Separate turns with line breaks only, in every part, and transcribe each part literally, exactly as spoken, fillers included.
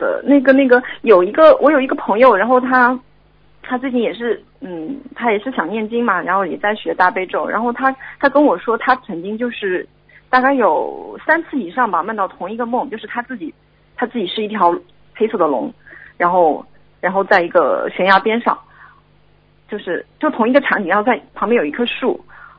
的，那个那个有一个我有一个朋友，然后他他最近也是嗯，他也是想念经嘛，然后也在学大悲咒，然后他他跟我说，他曾经就是大概有三次以上吧，梦到同一个梦，就是他自己他自己是一条黑色的龙，然后然后在一个悬崖边上，就是就同一个场景，然后在旁边有一棵树。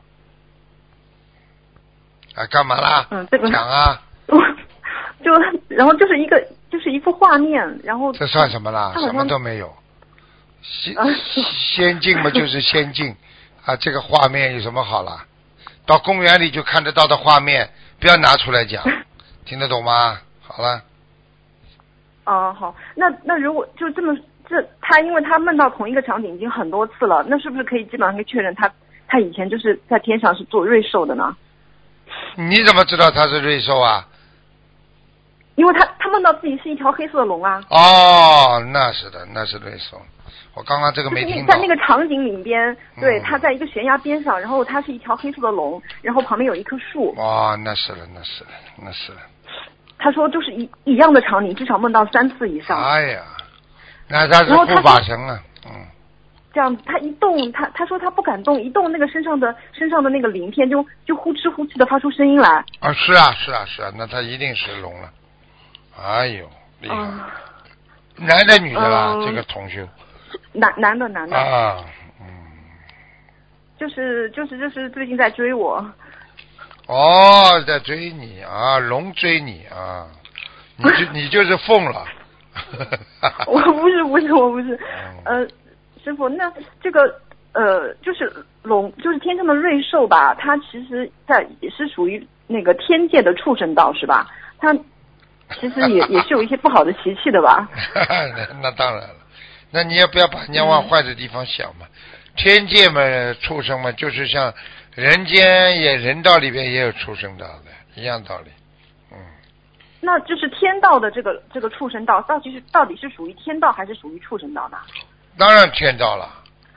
啊，干嘛啦？
嗯，这个
讲啊。
就然后就是一个就是一幅画面，然后
这算什么啦？什么都没有。仙仙境嘛，就是仙境啊，这个画面有什么好啦？到公园里就看得到的画面，不要拿出来讲，听得懂吗？好了。
哦、呃，好，那那如果就这么这他，因为他梦到同一个场景已经很多次了，那是不是可以基本上可以确认他他以前就是在天上是做瑞兽的呢？
你怎么知道他是瑞兽啊？
因为他他梦到自己是一条黑色的龙啊。
哦，那是的，那是瑞兽。我刚刚这个没听到。
在那个场景里边，对、
嗯，
他在一个悬崖边上，然后他是一条黑色的龙，然后旁边有一棵树。
哦，那是了，那是了，那是了。
他说就是一一样的场景，至少梦到三次以上。
哎呀，那他是护法神啊，嗯。
这样，他一动，他他说他不敢动，一动那个身上的身上的那个鳞片就就呼哧呼哧的发出声音来。
啊，是啊，是啊，是啊，那他一定是龙了。哎呦，厉害！
嗯、
男的女的啦、
嗯？
这个同修。
男男的男的。
啊，嗯。
就是就是就是最近在追我。
哦，在追你啊，龙追你啊，你就你就是凤了。
我不是不是我不是，呃，师傅，那这个呃就是龙就是天上的瑞兽吧，它其实在也是属于那个天界的畜生道是吧？它其实也也是有一些不好的习气的吧？
那, 那当然了，那你也不要把人家往坏的地方想嘛。嗯、天界嘛，畜生嘛，就是像人间也人道里边也有畜生道的一样道理。嗯。
那就是天道的这个这个畜生道，到底是到底是属于天道还是属于畜生道呢？
当然天道了。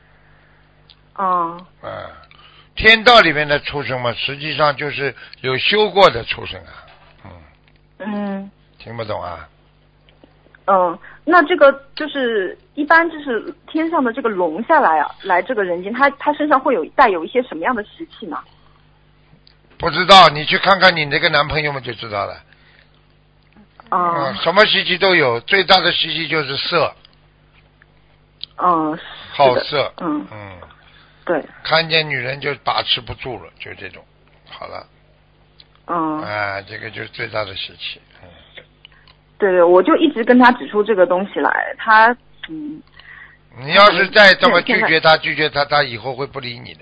嗯。
嗯，天道里面的畜生嘛，实际上就是有修过的畜生啊。嗯。
嗯。
听不懂啊？
嗯，那这个就是一般就是天上的这个龙下来啊，来这个人间，他他身上会有带有一些什么样的习气呢？
不知道，你去看看你那个男朋友们就知道了。
嗯、
嗯，什么习气都有，最大的习气就是色。
嗯，
好色。
嗯
嗯，
对。
看见女人就把持不住了，就这种。好了。
嗯。
啊，这个就是最大的习气。嗯。
对对，我就一直跟他指出这个东西来，他嗯。
你要是再这么拒绝他，拒绝他，他以后会不理你的。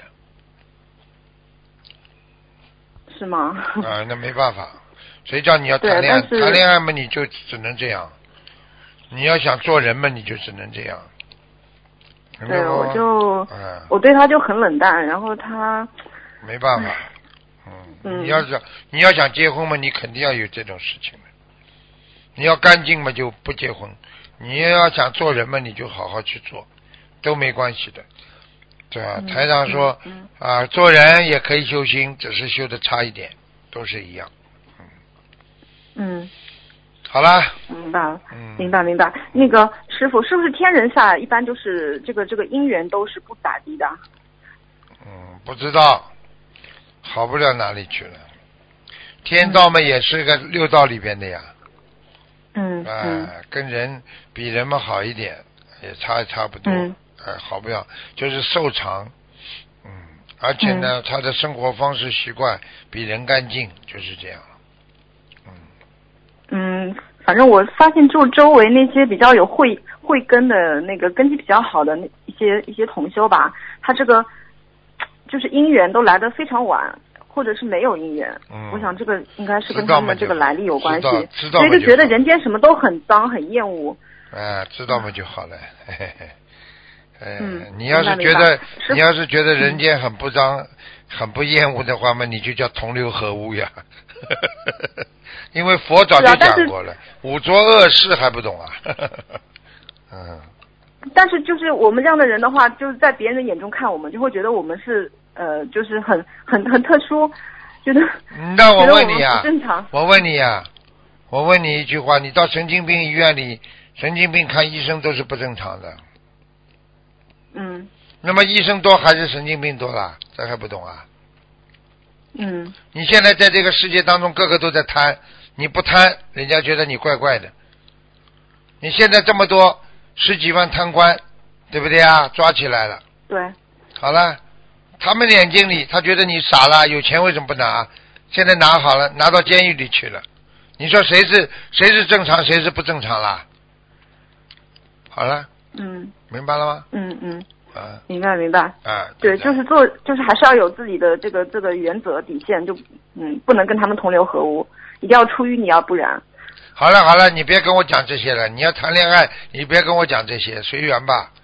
是吗？
啊，那没办法，谁叫你要谈恋爱？谈恋爱嘛，你就只能这样。你要想做人嘛，你就只能这样。
对，我就、
嗯、
我对他就很冷淡，然后他
没办法。嗯，
嗯
你要是你要想结婚嘛，你肯定要有这种事情的。你要干净嘛，就不结婚；你要想做人嘛，你就好好去做，都没关系的。对吧？
嗯、
台长说、
嗯嗯、
啊，做人也可以修心，只是修的差一点，都是一样。嗯。
嗯。
好了。
明白了。
嗯。
明白明白。那个师傅，是不是天人下来一般就是这个这个姻缘都是不咋地的？
嗯，不知道，好不了哪里去了。天道嘛，也是个六道里边的呀。
嗯。
哎、
嗯，
跟人比人们好一点，也差差不多。
嗯。
哎，好不了，就是寿长。嗯，而且呢、嗯，他的生活方式习惯比人干净，就是这样。嗯。
嗯，反正我发现就周围那些比较有慧慧根的那个根基比较好的那一些一些同修吧，他这个就是姻缘都来得非常晚，或者是没有姻缘。
嗯。
我想这个应该是跟他们这个来历有关系，
知道
所以就觉得人间什么都很脏很厌恶。
哎，知道嘛就好了。嘿嘿嘿。哎、
嗯，
你要是觉得你要是觉得人间很不脏、嗯、很不厌恶的话嘛，你就叫同流合污呀。因为佛早就讲过了，啊、五浊恶世还不懂啊。嗯。
但是就是我们这样的人的话，就是在别人的眼中看我们，就会觉得我们是呃，就是很很很特殊，觉得。
那我问你啊，
正常。
我问你啊， 我问你一句话，你到神经病医院里，神经病看医生都是不正常的。
嗯。
那么医生多还是神经病多啦？这还不懂啊？
嗯。
你现在在这个世界当中，个个都在贪，你不贪，人家觉得你怪怪的。你现在这么多十几万贪官，对不对啊？抓起来了。
对。
好了，他们眼睛里，他觉得你傻了，有钱为什么不拿？现在拿好了，拿到监狱里去了。你说谁是谁是正常，谁是不正常啦？好了。
嗯。
明白了吗？
嗯嗯。
啊。
明白明白。
啊。
对，就是做，就是还是要有自己的这个这个原则底线，就嗯，不能跟他们同流合污，一定要出淤泥而不染。
好了好了，你别跟我讲这些了。你要谈恋爱，你别跟我讲这些，随缘吧。